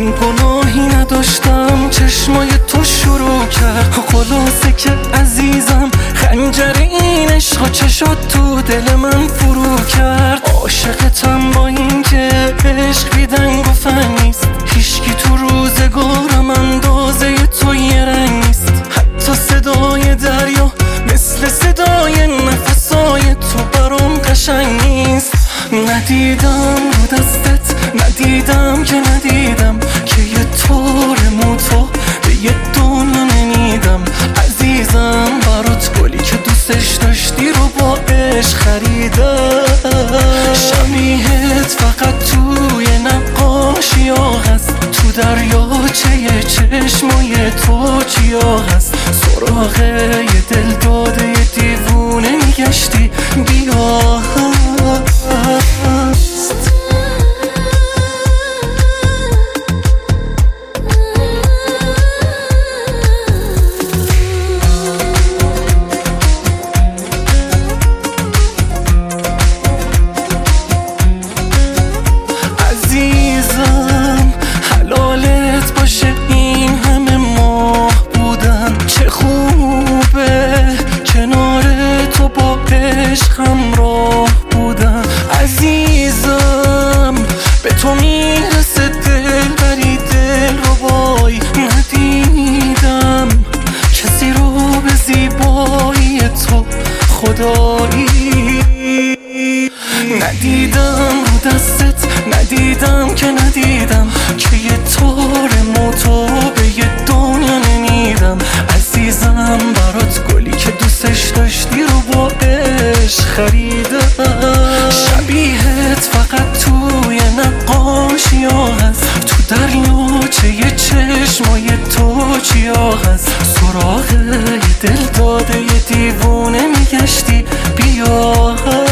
گناهی نداشتم، چشمای تو شروع کرد. خلاصه که عزیزم خنجر این عشق چشات تو دل من فرو کرد. عاشقتم با این که عشق بیدنگ و فن نیست، هیچکی تو روزگارم اندازه تو یه رنگ نیست. حتی صدای دریا مثل صدای نفسای تو برام قشنگ نیست. ندیدم رو دستت، ندیدم که ندیدم که یه طور موتو به یه دنیا نمیدم. عزیزم برات گلی که دوستش داشتی رو با عشق خریدم. شبیهت فقط توی نقاشی ها هست، تو دریاچه چشمای تو چیا هست. سراغ یه دل داده یه دیوونه میگشتی، بیا عزیزم حلالت باشه این همه ماه بودن. چه خوبه کنار تو با عشق همراه بودن. عزیزم به تو میرسه دل بری دل رو وای. ندیدم کسی رو به زیبایی تو خدایی. ندیدم رو دستت، ندیدم که ندیدم که یه طور موتو به یه دنیا نمیدم. عزیزم برات گلی که دوستش داشتی رو با عشق خریدم. شبیهت فقط توی نقاشی ها هست، تو دریاچه یه چشمای تو چیا هست. سراغ یه دل داده یه دیوونه میگشتی، بیا